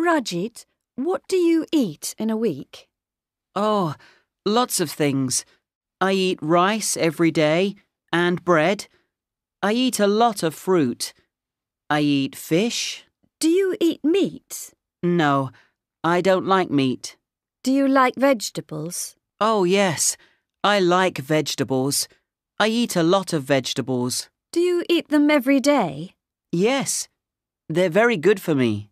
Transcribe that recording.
Rajit, what do you eat in a week? Oh, lots of things. I eat rice every day and bread. I eat a lot of fruit. I eat fish. Do you eat meat? No, I don't like meat. Do you like vegetables? Oh, yes, I like vegetables. I eat a lot of vegetables. Do you eat them every day? Yes, they're very good for me.